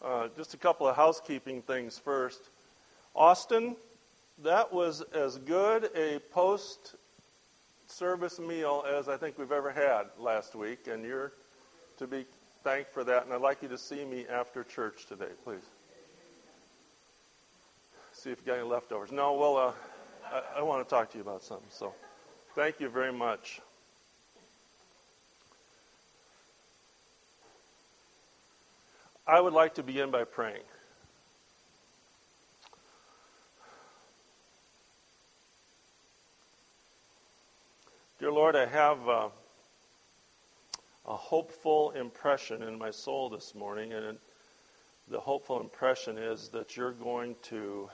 Just a couple of housekeeping things first. Austin, that was as good a post-service meal as I think we've ever had last week, and you're to be thanked for that. And I'd like you to see me after church today, please. See if you got any leftovers. No, well, I want to talk to you about something. So, thank you very much. I would like to begin by praying. Dear Lord, I have a hopeful impression in my soul this morning, and the hopeful impression is that you're going to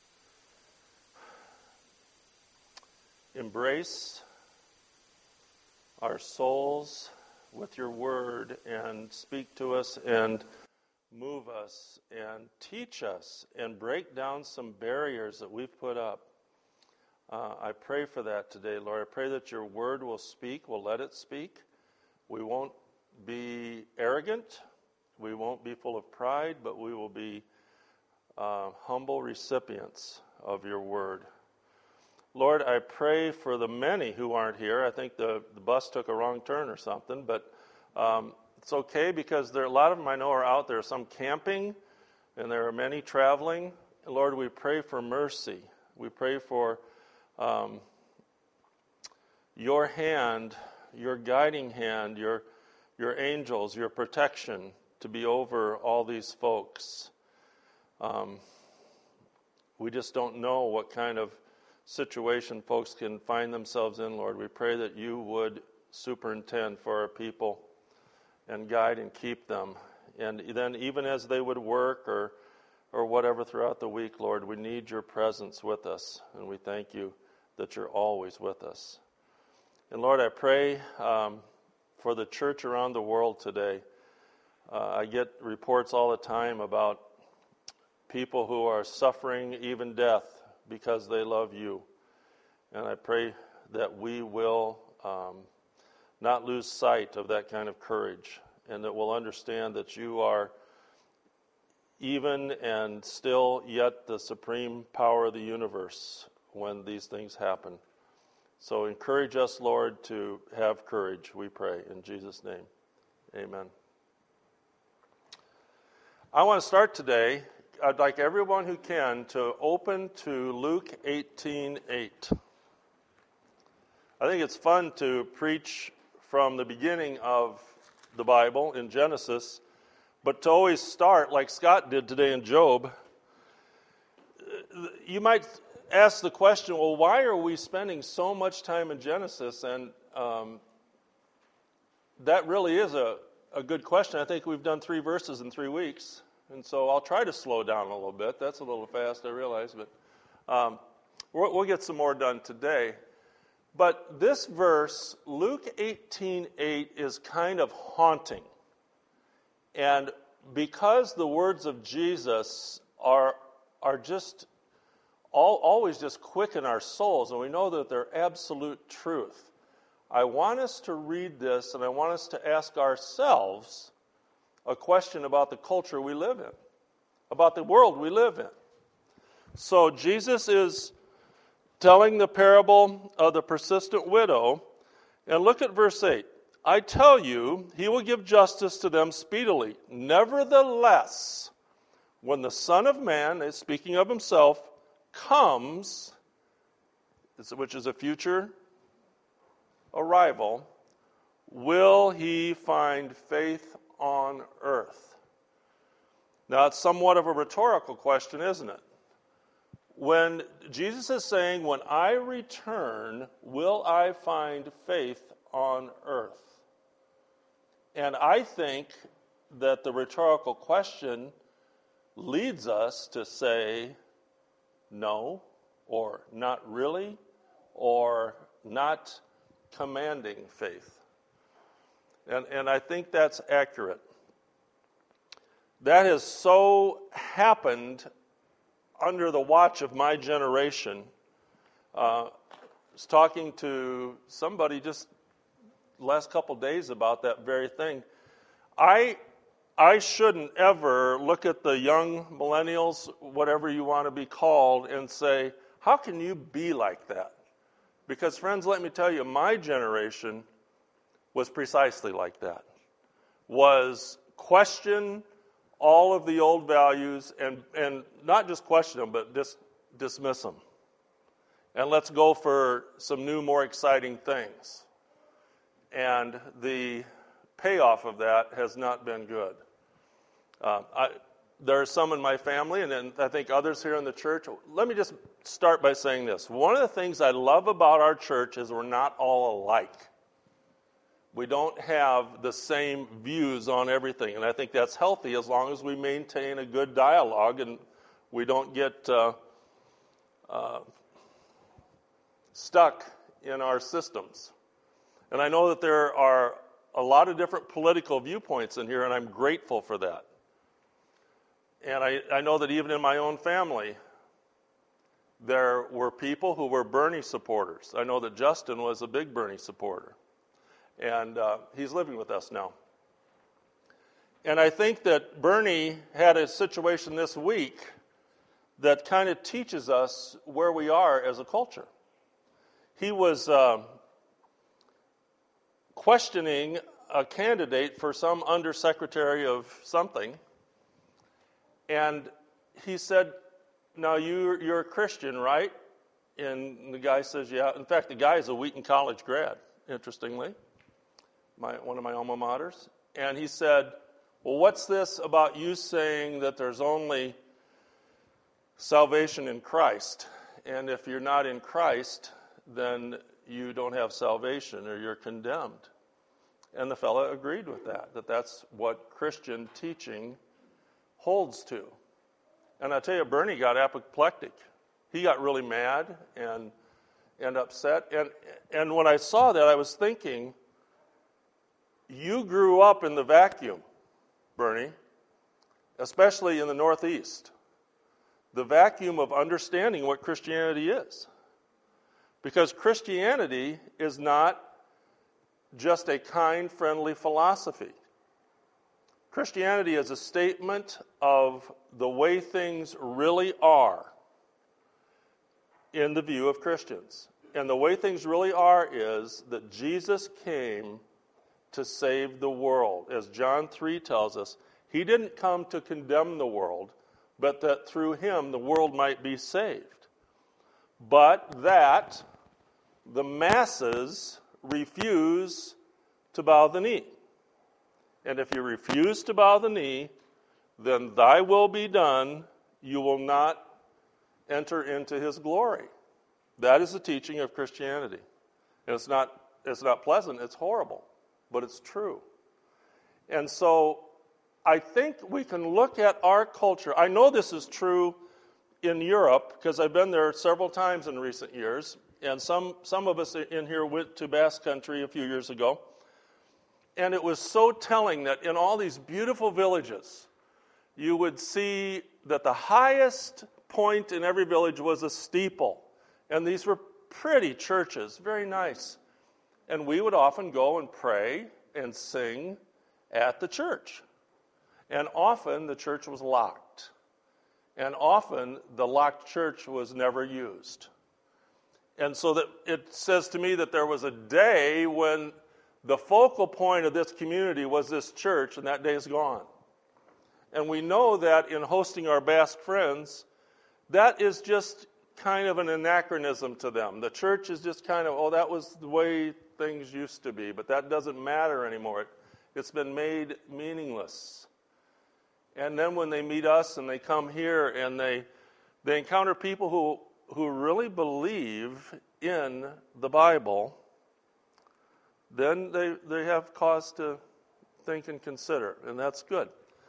embrace our souls with your word and speak to us and move us and teach us and break down some barriers that we've put up. I pray for that today, Lord. I pray that your word will speak. We'll let it speak. We won't be arrogant. We won't be full of pride, but we will be humble recipients of your word. Lord, I pray for the many who aren't here. I think the bus took a wrong turn or something, but it's okay because there a lot of them I know are out there, some camping, and there are many traveling. Lord, we pray for mercy. We pray for your hand, your guiding hand, your angels, your protection to be over all these folks. We just don't know what kind of situation folks can find themselves in, Lord. We pray that you would superintend for our people and guide and keep them. And then even as they would work or whatever throughout the week, Lord, we need your presence with us. And we thank you that you're always with us. And Lord, I pray for the church around the world today. I get reports all the time about people who are suffering even death because they love you. And I pray that we will not lose sight of that kind of courage, and that we'll understand that you are even and still yet the supreme power of the universe when these things happen. So encourage us, Lord, to have courage, we pray. In Jesus' name, amen. I want to start today. I'd like everyone who can to open to Luke 18:8. I think it's fun to preach from the beginning of the Bible in Genesis, but to always start like Scott did today in Job. You might ask the question, well, why are we spending so much time in Genesis? And that really is a good question. I think we've done 3 verses in 3 weeks, and so I'll try to slow down a little bit. That's a little fast, I realize, but we'll get some more done today. But this verse, Luke 18:8, is kind of haunting. And because the words of Jesus are just always just quicken our souls, and we know that they're absolute truth, I want us to read this, and I want us to ask ourselves a question about the culture we live in, about the world we live in. So Jesus is telling the parable of the persistent widow, and look at verse 8. I tell you, he will give justice to them speedily. Nevertheless, when the Son of Man, is speaking of himself, comes, which is a future arrival, will he find faith on earth? Now, it's somewhat of a rhetorical question, isn't it? When Jesus is saying, when I return, will I find faith on earth? And I think that the rhetorical question leads us to say no, or not really, or not commanding faith. And I think that's accurate. That has so happened under the watch of my generation. I was talking to somebody just the last couple days about that very thing. I I shouldn't ever look at the young millennials, whatever you want to be called, and say, how can you be like that? Because, friends, let me tell you, my generation was precisely like that. Was question all of the old values and not just question them, but just dismiss them. And let's go for some new, more exciting things. And the payoff of that has not been good. There are some in my family, and then I think others here in the church. Let me just start by saying this. One of the things I love about our church is we're not all alike. We don't have the same views on everything, and I think that's healthy as long as we maintain a good dialogue and we don't get stuck in our systems. And I know that there are a lot of different political viewpoints in here, and I'm grateful for that. And I know that even in my own family, there were people who were Bernie supporters. I know that Justin was a big Bernie supporter. And he's living with us now. And I think that Bernie had a situation this week that kind of teaches us where we are as a culture. He was questioning a candidate for some undersecretary of something. And he said, now you're a Christian, right? And the guy says, yeah. In fact, the guy is a Wheaton College grad, interestingly. One of my alma maters. And he said, well, what's this about you saying that there's only salvation in Christ? And if you're not in Christ, then you don't have salvation or you're condemned. And the fellow agreed with that that's what Christian teaching holds to. And I tell you, Bernie got apoplectic. He got really mad and upset. And when I saw that, I was thinking, you grew up in the vacuum, Bernie, especially in the Northeast. The vacuum of understanding what Christianity is. Because Christianity is not just a kind, friendly philosophy. Christianity is a statement of the way things really are in the view of Christians. And the way things really are is that Jesus came to save the world. As John 3 tells us, he didn't come to condemn the world, but that through him the world might be saved. But that the masses refuse to bow the knee. And if you refuse to bow the knee, then thy will be done, you will not enter into his glory. That is the teaching of Christianity. And it's not pleasant, it's horrible, but it's true. And so I think we can look at our culture. I know this is true in Europe because I've been there several times in recent years. And some of us in here went to Basque Country a few years ago. And it was so telling that in all these beautiful villages, you would see that the highest point in every village was a steeple. And these were pretty churches, very nice. And we would often go and pray and sing at the church. And often the church was locked. And often the locked church was never used. And so that it says to me that there was a day when the focal point of this community was this church, and that day is gone. And we know that in hosting our Basque friends, that is just kind of an anachronism to them. The church is just kind of, that was the way things used to be, but that doesn't matter anymore. It's been made meaningless. And then when they meet us and they come here and they encounter people who really believe in the Bible, then they have cause to think and consider, and that's good.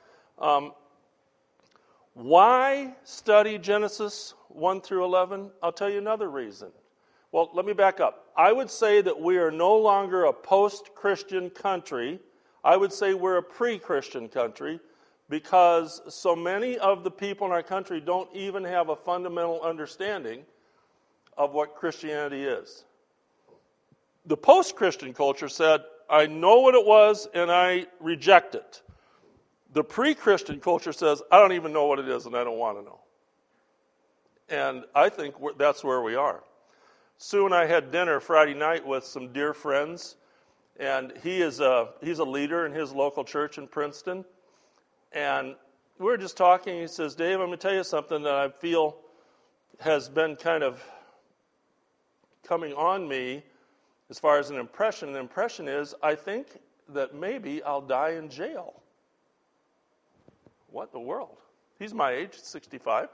Why study Genesis 1 through 11? I'll tell you another reason. Well, let me back up. I would say that we are no longer a post-Christian country. I would say we're a pre-Christian country because so many of the people in our country don't even have a fundamental understanding of what Christianity is. The post-Christian culture said, I know what it was and I reject it. The pre-Christian culture says, I don't even know what it is and I don't want to know. And I think that's where we are. Sue and I had dinner Friday night with some dear friends, and he's a leader in his local church in Princeton. And we were just talking. He says, Dave, I'm going to tell you something that I feel has been kind of coming on me as far as an impression. The impression is, I think that maybe I'll die in jail. What in the world? He's my age, 65.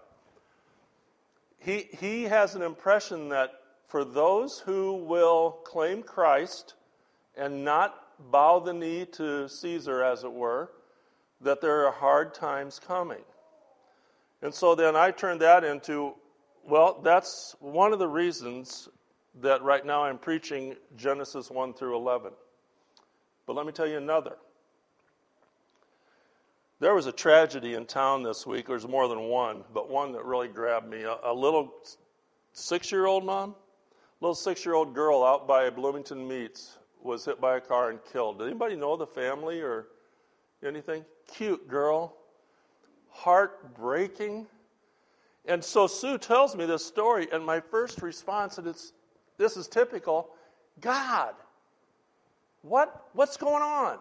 He has an impression that for those who will claim Christ and not bow the knee to Caesar, as it were, that there are hard times coming. And so then I turned that into, well, that's one of the reasons that right now I'm preaching Genesis 1 through 11. But let me tell you another. There was a tragedy in town this week. There's more than one, but one that really grabbed me. A little 6-year-old mom, little 6-year-old girl out by Bloomington Meats was hit by a car and killed. Did anybody know the family or anything? Cute girl, heartbreaking. And so Sue tells me this story, and my first response, and this is typical, God, what's going on?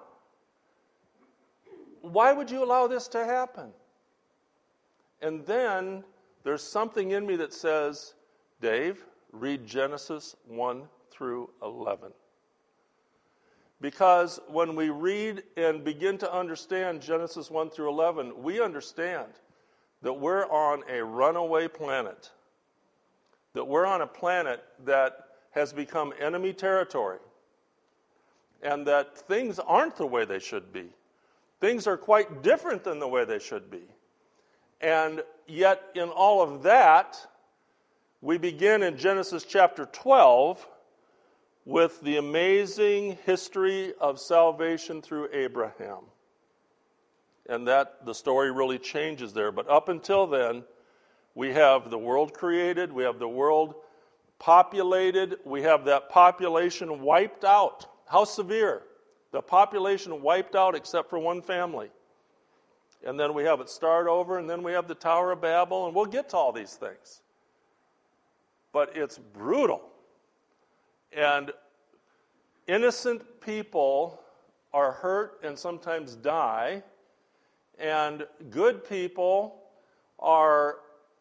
Why would you allow this to happen? And then there's something in me that says, Dave, read Genesis 1 through 11. Because when we read and begin to understand Genesis 1 through 11, we understand that we're on a runaway planet. That we're on a planet that has become enemy territory. And that things aren't the way they should be. Things are quite different than the way they should be. And yet, in all of that, we begin in Genesis chapter 12 with the amazing history of salvation through Abraham. And that the story really changes there. But up until then, we have the world created, we have the world populated, we have that population wiped out. How severe? The population wiped out except for one family. And then we have it start over, and then we have the Tower of Babel, and we'll get to all these things. But it's brutal. And innocent people are hurt and sometimes die, and good people are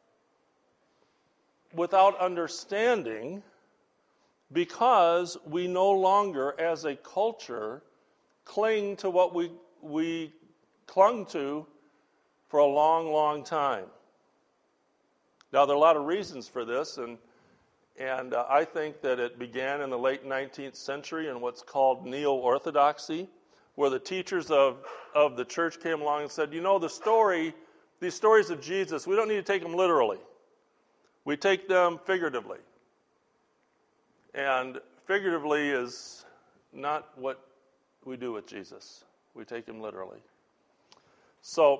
without understanding because we no longer, as a culture, cling to what we clung to for a long, long time. Now, there are a lot of reasons for this, and I think that it began in the late 19th century in what's called neo-orthodoxy, where the teachers of the church came along and said, you know, these stories of Jesus, we don't need to take them literally. We take them figuratively. And figuratively is not what we do with Jesus. We take him literally. So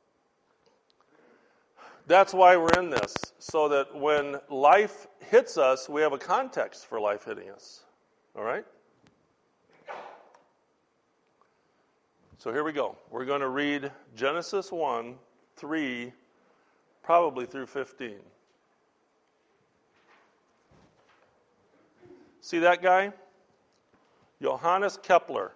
that's why we're in this, so that when life hits us, we have a context for life hitting us. All right? So here we go. We're going to read Genesis 1, 3, probably through 15. See that guy? Johannes Kepler.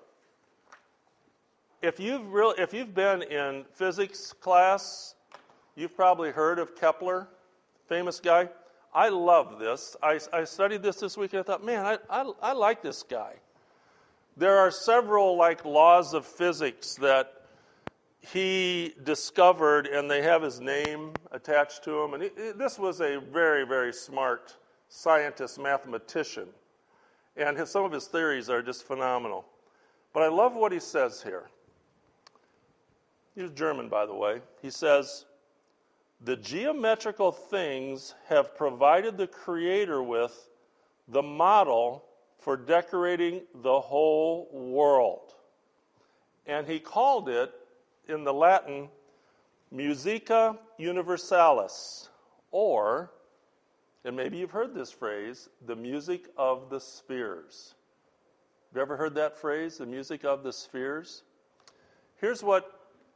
If you've been in physics class, you've probably heard of Kepler, famous guy. I love this. I studied this week and I thought, man, I like this guy. There are several laws of physics that he discovered, and they have his name attached to them. And this was a very, very smart scientist, mathematician. And some of his theories are just phenomenal. But I love what he says here. He's German, by the way. He says, the geometrical things have provided the Creator with the model for decorating the whole world. And he called it, in the Latin, Musica Universalis, or, and maybe you've heard this phrase, the music of the spheres. Have you ever heard that phrase, the music of the spheres? Here's what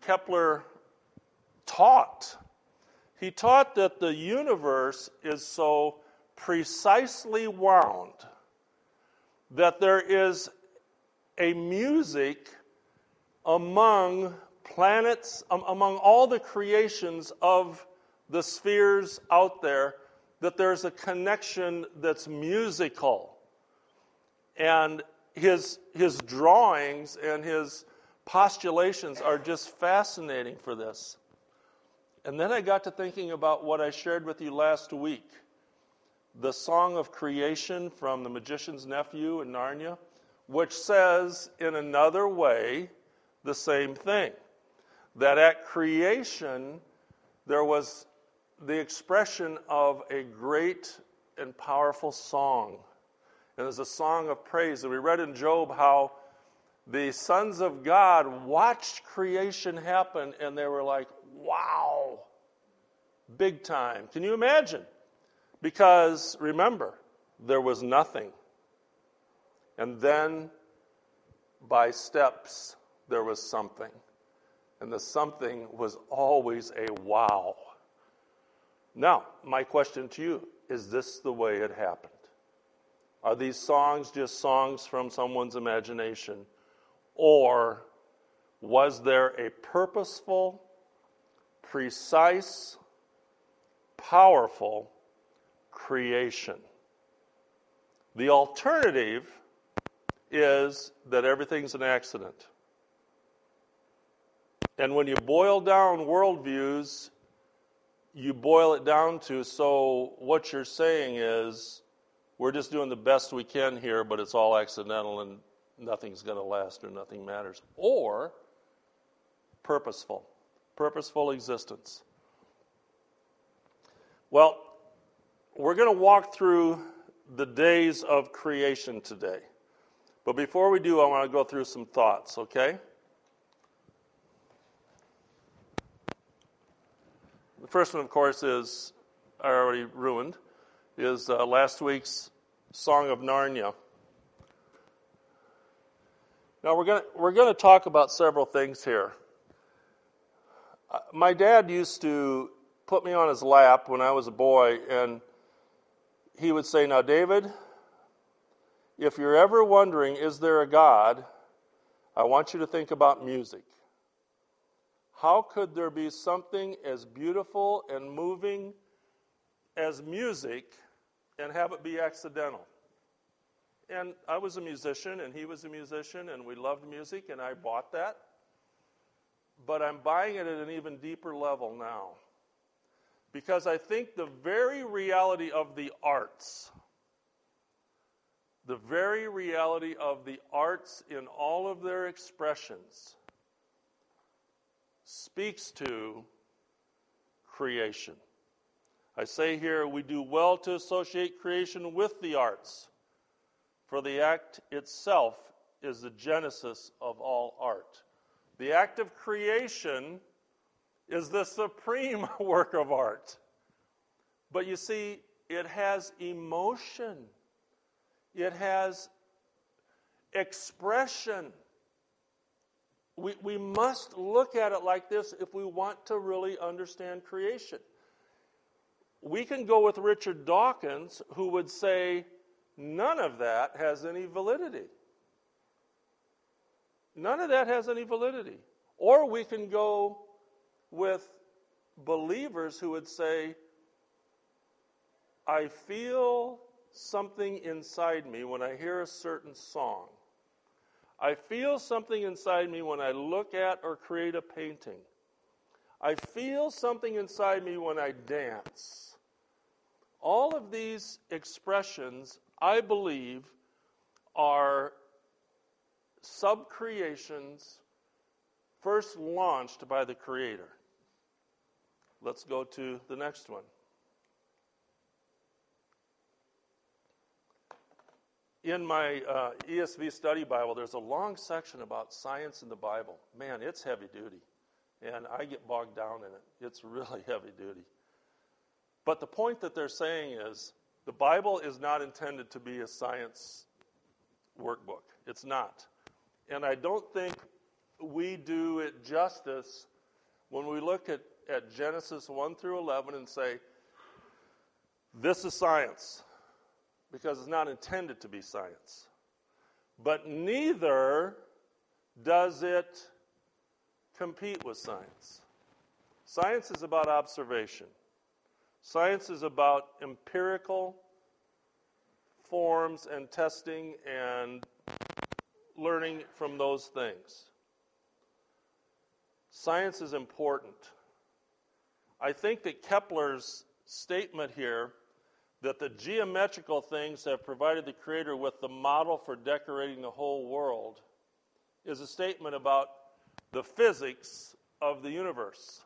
Kepler taught. He taught that the universe is so precisely wound that there is a music among planets, among all the creations of the spheres out there, that there's a connection that's musical. And his drawings and his postulations are just fascinating for this. And then I got to thinking about what I shared with you last week, the Song of Creation from The Magician's Nephew in Narnia, which says in another way the same thing, that at creation there was the expression of a great and powerful song. And there's a song of praise. And we read in Job how the sons of God watched creation happen and they were like, wow, big time. Can you imagine? Because remember, there was nothing. And then by steps, there was something. And the something was always a wow. Now, my question to you, is this the way it happened? Are these songs just songs from someone's imagination? Or was there a purposeful, precise, powerful creation? The alternative is that everything's an accident. And when you boil down worldviews, you boil it down to, so what you're saying is, we're just doing the best we can here, but it's all accidental and nothing's going to last or nothing matters. Or purposeful existence. Well, we're going to walk through the days of creation today. But before we do, I want to go through some thoughts, okay? The first one, of course, is, I already ruined, is last week's Song of Narnia. Now we're going to talk about several things here. My dad used to put me on his lap when I was a boy, and he would say, "Now, David, if you're ever wondering, is there a God, I want you to think about music. How could there be something as beautiful and moving as music and have it be accidental?" And I was a musician, and he was a musician, and we loved music, and I bought that. But I'm buying it at an even deeper level now. Because I think the very reality of the arts in all of their expressions speaks to creation. I say here, we do well to associate creation with the arts, for the act itself is the genesis of all art. The act of creation is the supreme work of art. But you see, it has emotion. It has expression. We must look at it like this if we want to really understand creation. We can go with Richard Dawkins, who would say none of that has any validity. None of that has any validity. Or we can go with believers who would say, I feel something inside me when I hear a certain song. I feel something inside me when I look at or create a painting. I feel something inside me when I dance. All of these expressions, I believe, are sub-creations first launched by the Creator. Let's go to the next one. In my ESV study Bible, there's a long section about science in the Bible. Man, it's heavy duty, and I get bogged down in it. It's really heavy duty. But the point that they're saying is the Bible is not intended to be a science workbook. It's not. And I don't think we do it justice when we look at Genesis 1 through 11 and say, this is science, because it's not intended to be science. But neither does it compete with science. Science is about observation. Science is about empirical forms and testing and learning from those things. Science is important. I think that Kepler's statement here that the geometrical things have provided the Creator with the model for decorating the whole world is a statement about the physics of the universe.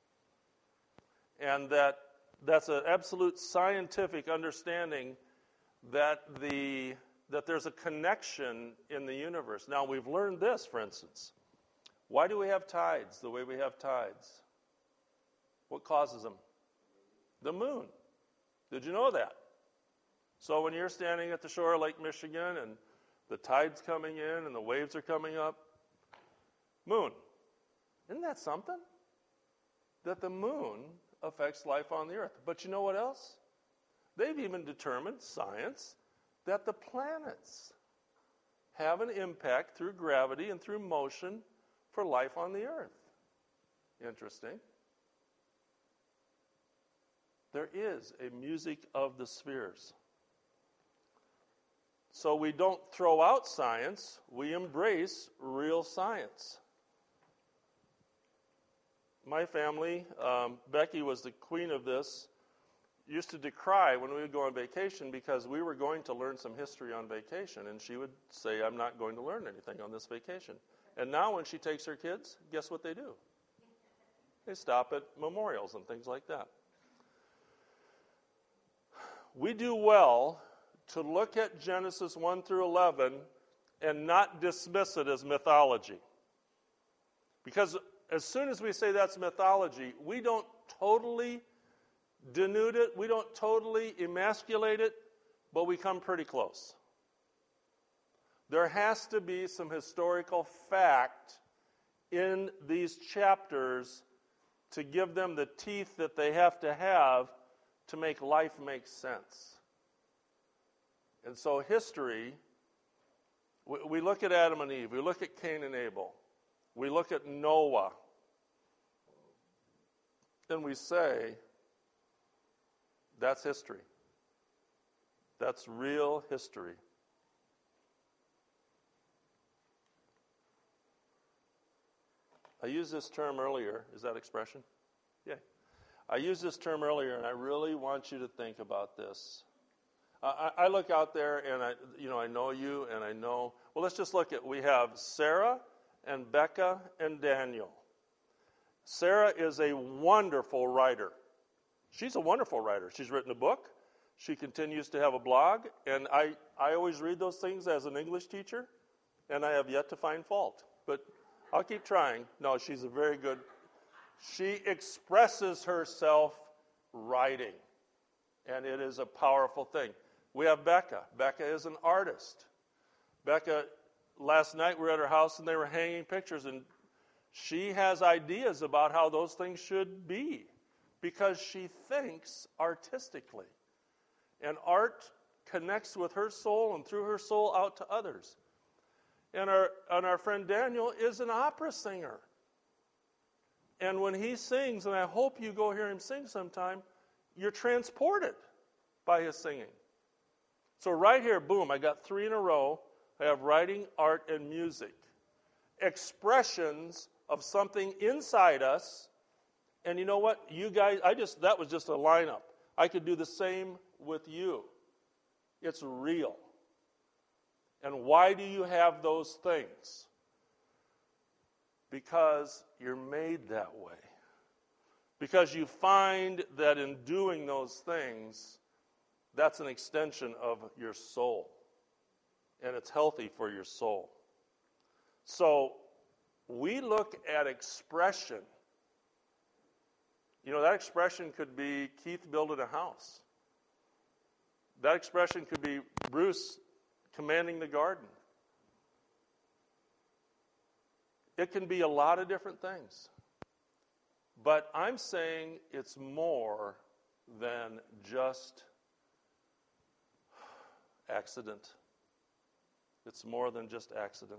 And that's an absolute scientific understanding that there's a connection in the universe. Now, we've learned this, for instance. Why do we have tides the way we have tides? What causes them? The moon. Did you know that? So when you're standing at the shore of Lake Michigan and the tide's coming in and the waves are coming up, moon. Isn't that something? That the moon affects life on the earth. But you know what else? They've even determined, science, that the planets have an impact through gravity and through motion for life on the earth. Interesting. There is a music of the spheres. So we don't throw out science, we embrace real science. My family, Becky was the queen of this, used to decry when we would go on vacation because we were going to learn some history on vacation, and she would say, I'm not going to learn anything on this vacation. And now when she takes her kids, guess what they do? They stop at memorials and things like that. We do well to look at Genesis 1 through 11 and not dismiss it as mythology. Because as soon as we say that's mythology, we don't totally denude it, we don't totally emasculate it, but we come pretty close. There has to be some historical fact in these chapters to give them the teeth that they have to make life make sense. And so history, we look at Adam and Eve, we look at Cain and Abel, we look at Noah, and we say, that's history. That's real history. I used this term earlier. Is that expression? Yeah. I used this term earlier, and I really want you to think about this. I look out there, and I know you, and I know. Well, let's just look at. We have Sarah and Becca and Daniel. Sarah is a wonderful writer. She's a wonderful writer. She's written a book. She continues to have a blog, and I always read those things as an English teacher, and I have yet to find fault. But I'll keep trying. No, she's a very good. She expresses herself writing, and it is a powerful thing. We have Becca. Becca is an artist. Becca, last night we were at her house, and they were hanging pictures, and she has ideas about how those things should be because she thinks artistically. And art connects with her soul and through her soul out to others. And our friend Daniel is an opera singer. And when he sings, and I hope you go hear him sing sometime, you're transported by his singing. So right here, boom, I got 3 in a row. I have writing, art, and music. Expressions of something inside us. And you know what? You guys, that was just a lineup. I could do the same with you. It's real. And why do you have those things? Because you're made that way. Because you find that in doing those things, that's an extension of your soul. And it's healthy for your soul. So we look at expression. You know, that expression could be Keith building a house. That expression could be Bruce commanding the garden. It can be a lot of different things. But I'm saying it's more than just accident. It's more than just accident.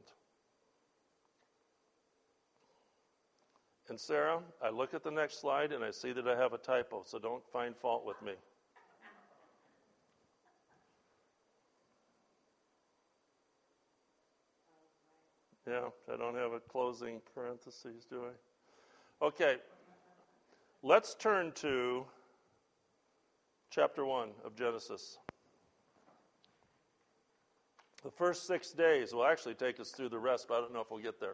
And Sarah, I look at the next slide and I see that I have a typo, so don't find fault with me. Yeah, I don't have a closing parentheses, do I? Okay, let's turn to chapter 1 of Genesis. The first 6 days will actually take us through the rest, but I don't know if we'll get there.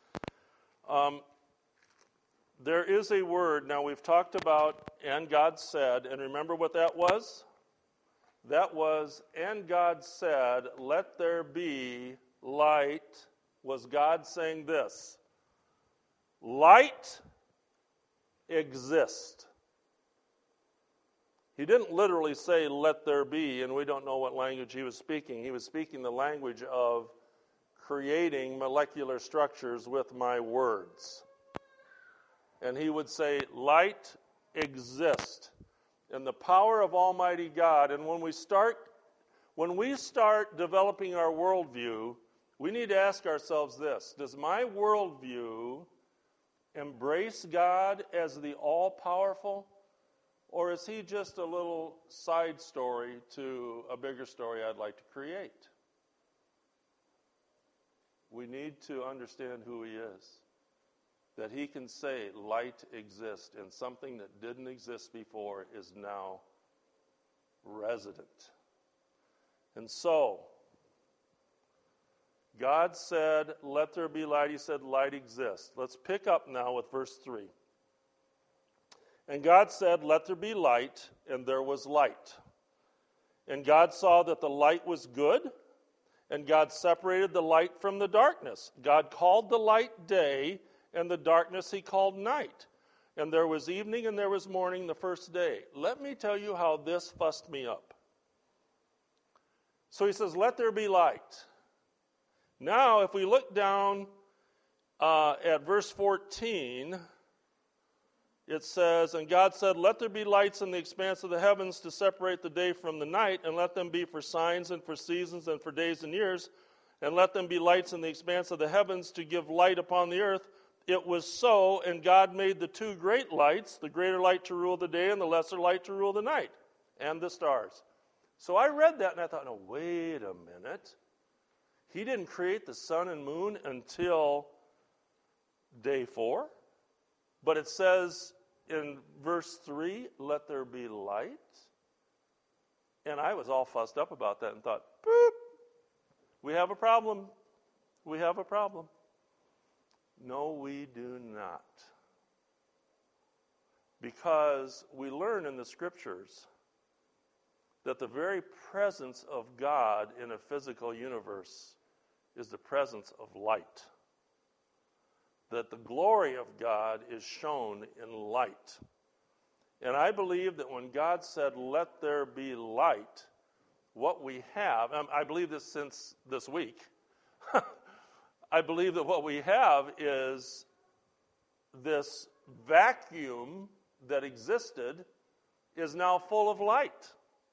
There is a word, now we've talked about, and God said, and remember what that was? That was, and God said, let there be light. Was God saying this? Light exist. He didn't literally say, let there be, and we don't know what language he was speaking. He was speaking the language of creating molecular structures with my words. And he would say, light exist. And the power of Almighty God, and when we start developing our worldview, we need to ask ourselves this: does my worldview embrace God as the all-powerful, or is he just a little side story to a bigger story I'd like to create? We need to understand who he is. That he can say light exists, and something that didn't exist before is now resident. And so, God said, let there be light. He said, light exists. Let's pick up now with verse 3. And God said, let there be light, and there was light. And God saw that the light was good, and God separated the light from the darkness. God called the light day, and the darkness he called night. And there was evening and there was morning the first day. Let me tell you how this fussed me up. So he says, let there be light. Now, if we look down at verse 14, it says, and God said, let there be lights in the expanse of the heavens to separate the day from the night, and let them be for signs and for seasons and for days and years, and let them be lights in the expanse of the heavens to give light upon the earth. It was so, and God made the two great lights, the greater light to rule the day and the lesser light to rule the night, and the stars. So I read that and I thought, no, wait a minute. He didn't create the sun and moon until day 4, but it says in verse 3, let there be light. And I was all fussed up about that and thought, boop, we have a problem. We have a problem. No, we do not. Because we learn in the scriptures that the very presence of God in a physical universe is the presence of light. That the glory of God is shown in light. And I believe that when God said, let there be light, what we have, I believe this since this week, I believe that what we have is this vacuum that existed is now full of light.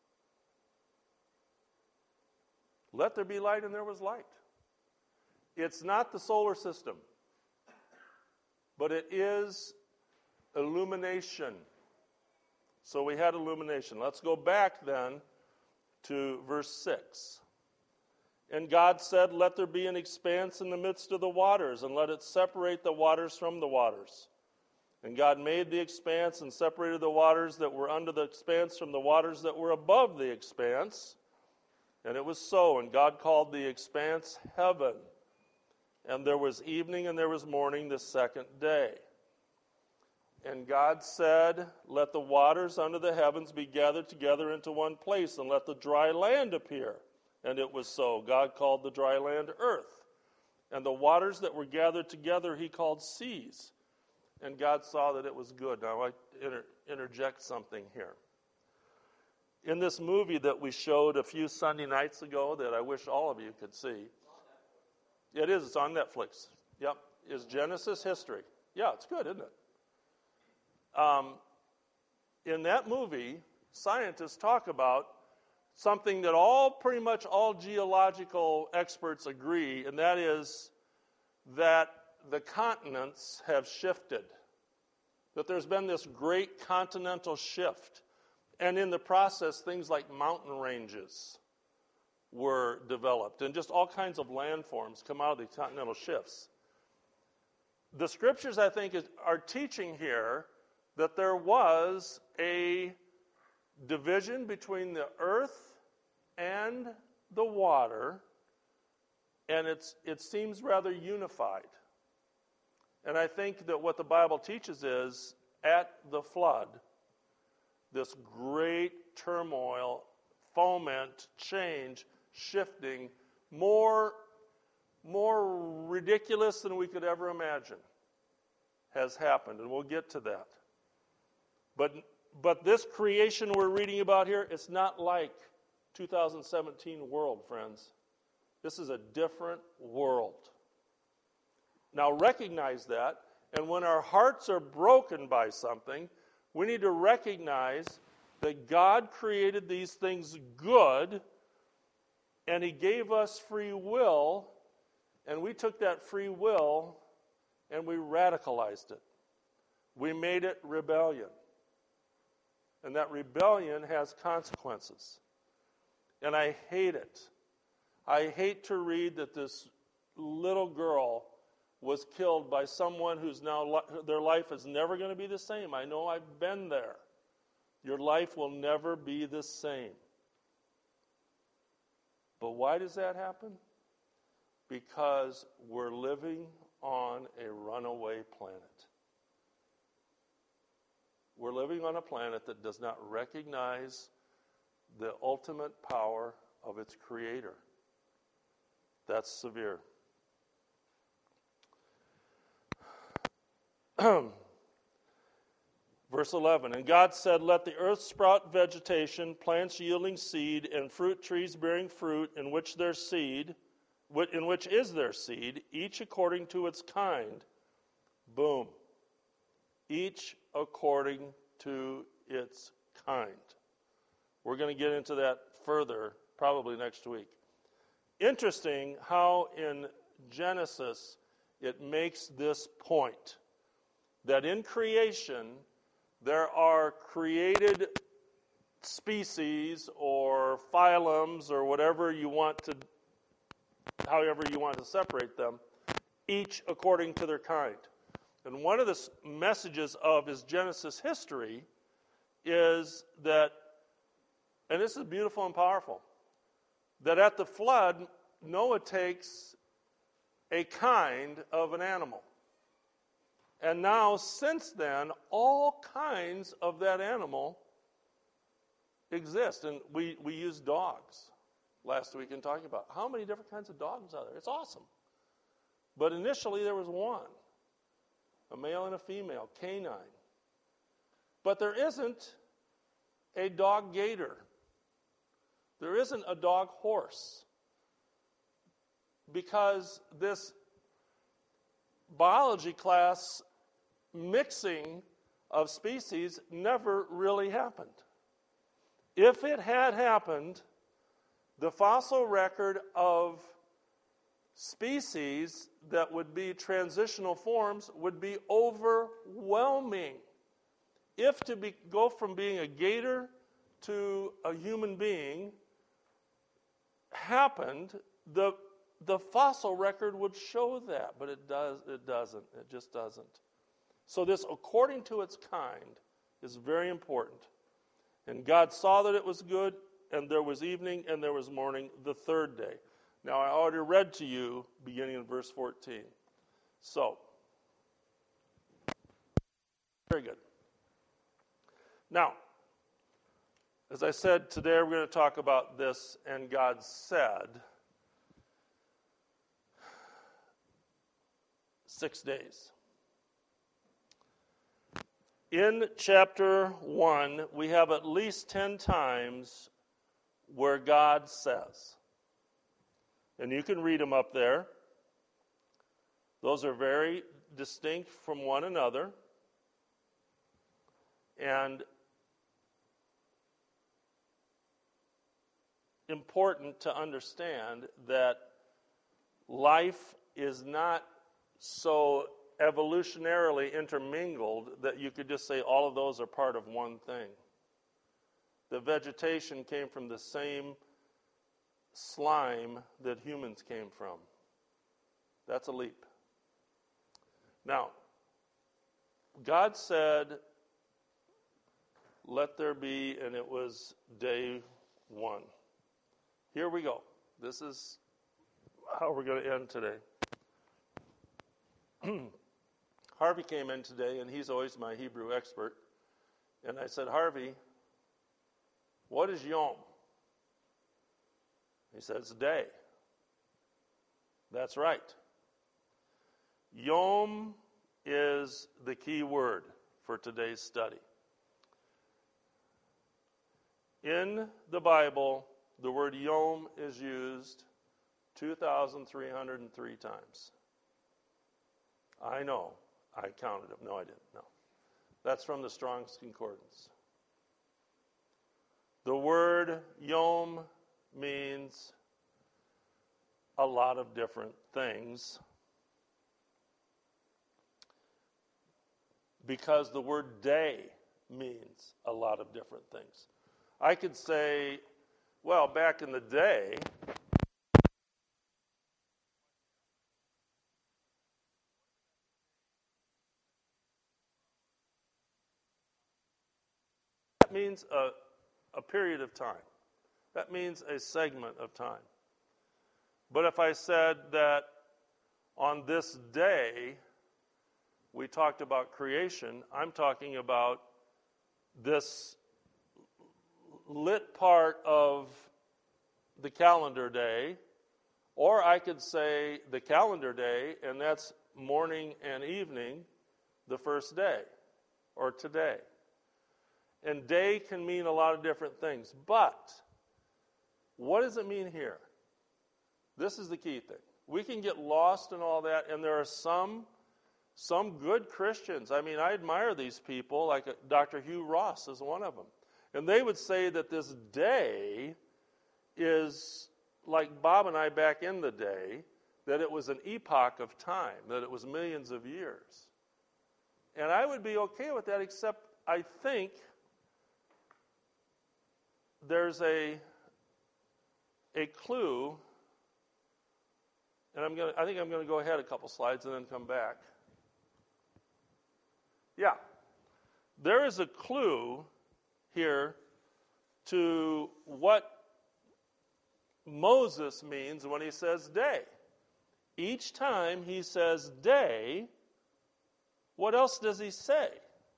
Let there be light, and there was light. It's not the solar system, but it is illumination. So we had illumination. Let's go back then to verse 6. And God said, let there be an expanse in the midst of the waters, and let it separate the waters from the waters. And God made the expanse and separated the waters that were under the expanse from the waters that were above the expanse. And it was so. And God called the expanse heaven. And there was evening and there was morning the second day. And God said, let the waters under the heavens be gathered together into one place, and let the dry land appear. And it was so. God called the dry land earth. And the waters that were gathered together he called seas. And God saw that it was good. Now I interject something here. In this movie that we showed a few Sunday nights ago that I wish all of you could see. It is. It's on Netflix. Yep. Is Genesis history. Yeah, it's good, isn't it? in that movie, scientists talk about something that pretty much all geological experts agree, and that is that the continents have shifted. That there's been this great continental shift. And in the process, things like mountain ranges were developed, and just all kinds of landforms come out of these continental shifts. The scriptures, I think, are teaching here that there was a division between the earth and the water, and it seems rather unified. And I think that what the Bible teaches is, at the flood, this great turmoil, foment, change, shifting, more ridiculous than we could ever imagine has happened, and we'll get to that. But this creation we're reading about here, it's not like 2017 world, friends. This is a different world. Now recognize that, and when our hearts are broken by something, we need to recognize that God created these things good, and He gave us free will, and we took that free will and we radicalized it. We made it rebellion. And that rebellion has consequences. And I hate it. I hate to read that this little girl was killed by someone who's now, their life is never going to be the same. I know, I've been there. Your life will never be the same. But why does that happen? Because we're living on a runaway planet. We're living on a planet that does not recognize the ultimate power of its creator. That's severe. Verse 11, and God said, let the earth sprout vegetation, plants yielding seed, and fruit trees bearing fruit, in which is their seed, each according to its kind. Boom. Each according to its kind. We're going to get into that further probably next week. Interesting how in Genesis it makes this point that in creation there are created species or phylums or however you want to separate them, each according to their kind. And one of the messages of his Genesis history is that, and this is beautiful and powerful, that at the flood, Noah takes a kind of an animal. And now, since then, all kinds of that animal exist. And we used dogs last week in talking about how many different kinds of dogs are there. It's awesome. But initially there was one, a male and a female, canine. But there isn't a dog gator. There isn't a dog horse. Because this biology class mixing of species never really happened. If it had happened, the fossil record of species that would be transitional forms would be overwhelming. If go from being a gator to a human being happened, the fossil record would show that, but it doesn't. It just doesn't. So this according to its kind is very important. And God saw that it was good, and there was evening, and there was morning, the third day. Now, I already read to you, beginning in verse 14. So, very good. Now, as I said, today we're going to talk about this, and God said, 6 days. In chapter 1, we have at least 10 times where God says. And you can read them up there. Those are very distinct from one another. And important to understand that life is not so evolutionarily intermingled that you could just say all of those are part of one thing. The vegetation came from the same slime that humans came from. That's a leap. Now, God said, let there be, and it was day one. Here we go. This is how we're going to end today. Harvey came in today, and he's always my Hebrew expert. And I said, Harvey, what is Yom? He said, it's a day. That's right. Yom is the key word for today's study. In the Bible, the word Yom is used 2,303 times. I know. I counted them. No, I didn't. No. That's from the Strong's Concordance. The word Yom means a lot of different things because the word day means a lot of different things. I could say, well, back in the day, that means a period of time. That means a segment of time. But if I said that on this day we talked about creation, I'm talking about this lit part of the calendar day, or I could say the calendar day, and that's morning and evening, the first day, or today. And day can mean a lot of different things. But what does it mean here? This is the key thing. We can get lost in all that, and there are some good Christians. I mean, I admire these people, like Dr. Hugh Ross is one of them. And they would say that this day is like Bob and I back in the day, that it was an epoch of time, that it was millions of years. And I would be okay with that, except I think there's a clue, and I think I'm going to go ahead a couple slides and then come back. Yeah. There is a clue here to what Moses means when he says day. Each time he says day, what else does he say?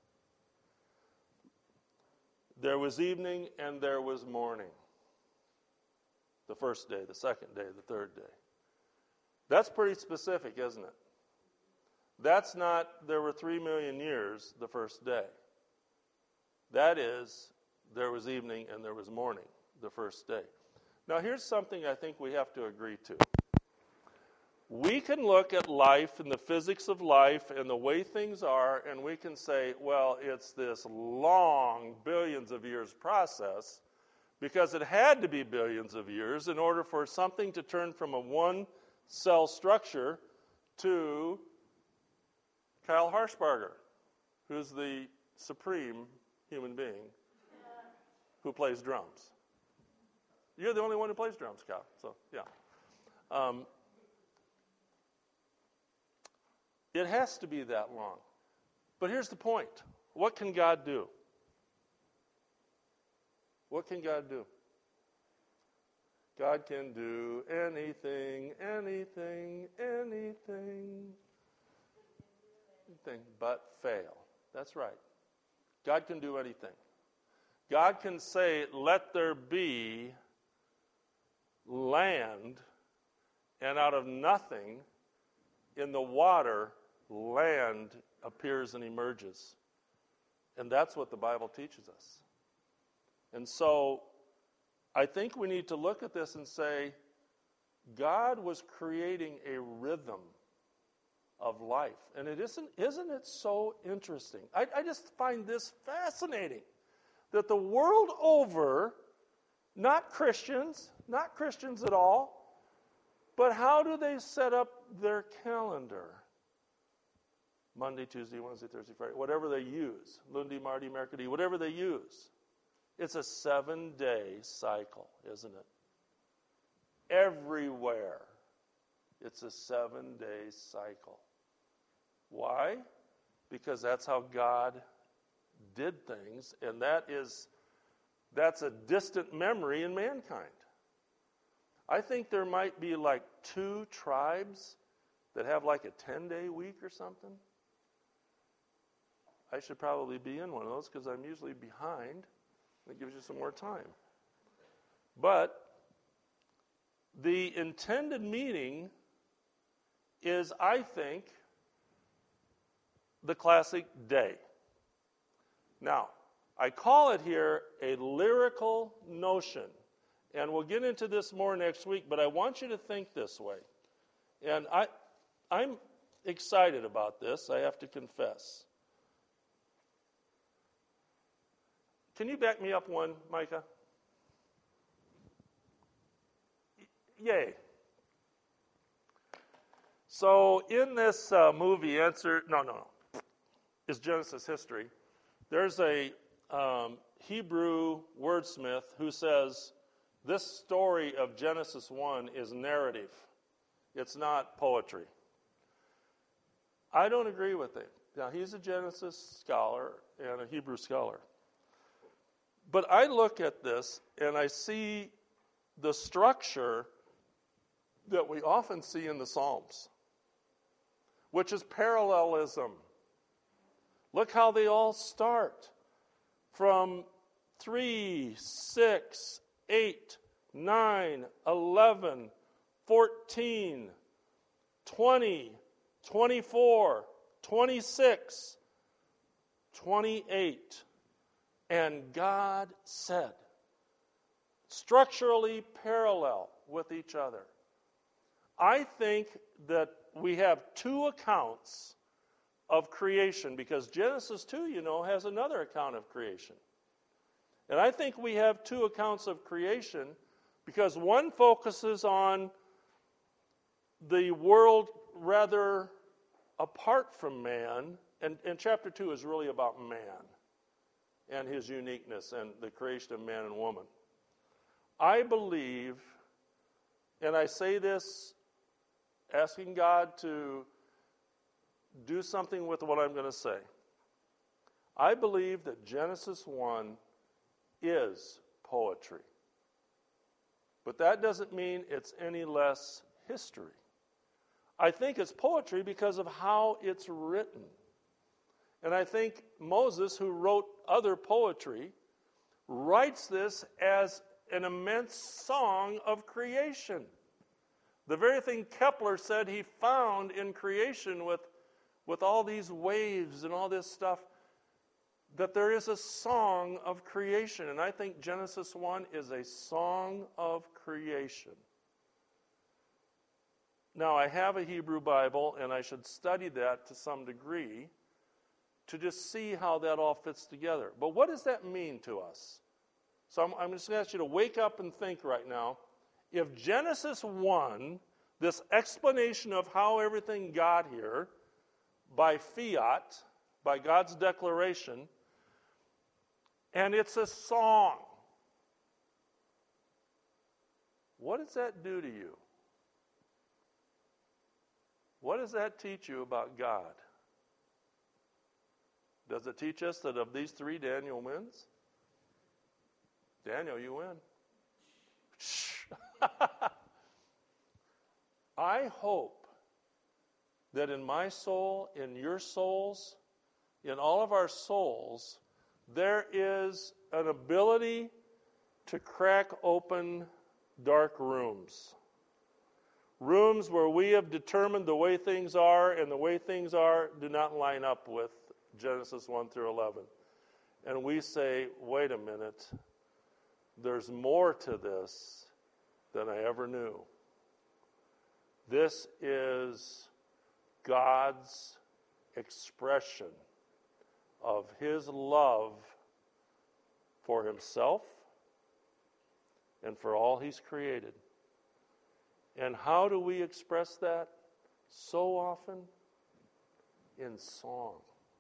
There was evening and there was morning. The first day, the second day, the third day. That's pretty specific, isn't it? That's not, there were 3 million years the first day. That is, there was evening and there was morning the first day. Now here's something I think we have to agree to. We can look at life and the physics of life and the way things are, and we can say, well, it's this long, billions of years process, because it had to be billions of years in order for something to turn from a one-cell structure to Kyle Harshbarger, who's the supreme human being who plays drums. You're the only one who plays drums, Kyle, so yeah. It has to be that long. But here's the point. What can God do? What can God do? God can do anything, anything, anything but fail. That's right. God can do anything. God can say, let there be land, and out of nothing, in the water, land appears and emerges. And that's what the Bible teaches us. And so I think we need to look at this and say, God was creating a rhythm of life. And isn't it so interesting? I just find this fascinating that the world over, not Christians at all, but how do they set up their calendar? Monday, Tuesday, Wednesday, Thursday, Friday, whatever they use. Lundi, Mardi, Mercredi, whatever they use. It's a 7-day cycle, isn't it? Everywhere, it's a 7-day cycle. Why? Because that's how God did things, and that's a distant memory in mankind. I think there might be like 2 tribes that have like a 10-day week or something. I should probably be in one of those because I'm usually behind. That gives you some more time. But the intended meaning is, I think, the classic day. Now, I call it here a lyrical notion, and we'll get into this more next week, but I want you to think this way. And I'm excited about this, I have to confess. Can you back me up one, Micah? Yay. So in this movie, is Genesis history. There's a Hebrew wordsmith who says this story of Genesis 1 is narrative. It's not poetry. I don't agree with it. Now, he's a Genesis scholar and a Hebrew scholar. But I look at this and I see the structure that we often see in the Psalms, which is parallelism. Look how they all start from 3, 6, 8, 9, 11, 14, 20, 24, 26, 28. And God said, structurally parallel with each other. I think that we have 2 accounts of creation, because Genesis 2, has another account of creation. And I think we have 2 accounts of creation because one focuses on the world rather apart from man, and chapter 2 is really about man and his uniqueness and the creation of man and woman. I believe, and I say this asking God to do something with what I'm going to say. I believe that Genesis 1 is poetry. But that doesn't mean it's any less history. I think it's poetry because of how it's written. And I think Moses, who wrote other poetry, writes this as an immense song of creation. The very thing Kepler said he found in creation with all these waves and all this stuff, that there is a song of creation. And I think Genesis 1 is a song of creation. Now, I have a Hebrew Bible, and I should study that to some degree to just see how that all fits together. But what does that mean to us? So I'm just going to ask you to wake up and think right now. If Genesis 1, this explanation of how everything got here, by fiat, by God's declaration, and it's a song, what does that do to you? What does that teach you about God? Does it teach us that of these 3, Daniel wins? Daniel, you win. I hope that in my soul, in your souls, in all of our souls, there is an ability to crack open dark rooms. Rooms where we have determined the way things are, and the way things are do not line up with Genesis 1 through 11. And we say, wait a minute, there's more to this than I ever knew. This is God's expression of his love for himself and for all he's created. And how do we express that? So often in song.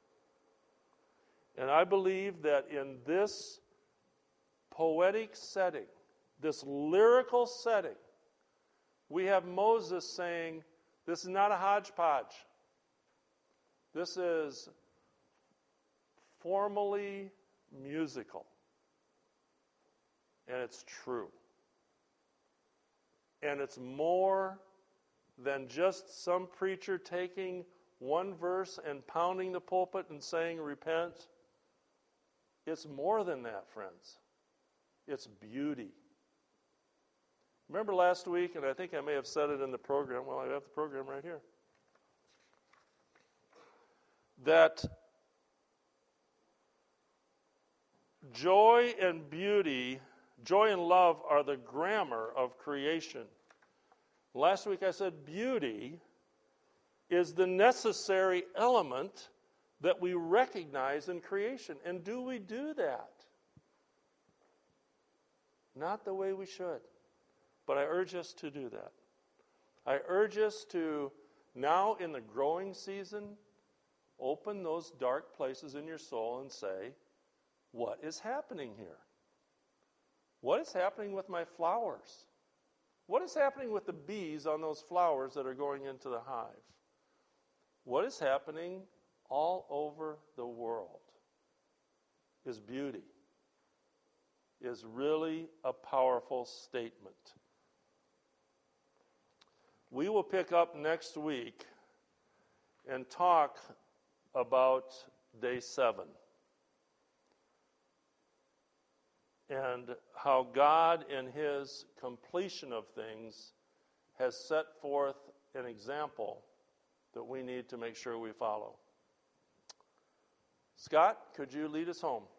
And I believe that in this poetic setting, this lyrical setting, we have Moses saying, this is not a hodgepodge. This is formally musical. And it's true. And it's more than just some preacher taking one verse and pounding the pulpit and saying, repent. It's more than that, friends. It's beauty. Remember last week, and I think I may have said it in the program. Well, I have the program right here. That joy and beauty, joy and love are the grammar of creation. Last week I said beauty is the necessary element that we recognize in creation. And do we do that? Not the way we should. But I urge us to do that. I urge us to, now in the growing season, open those dark places in your soul and say, what is happening here? What is happening with my flowers? What is happening with the bees on those flowers that are going into the hive? What is happening all over the world is beauty, is really a powerful statement. We will pick up next week and talk about day 7 and how God, in his completion of things, has set forth an example that we need to make sure we follow. Scott, could you lead us home?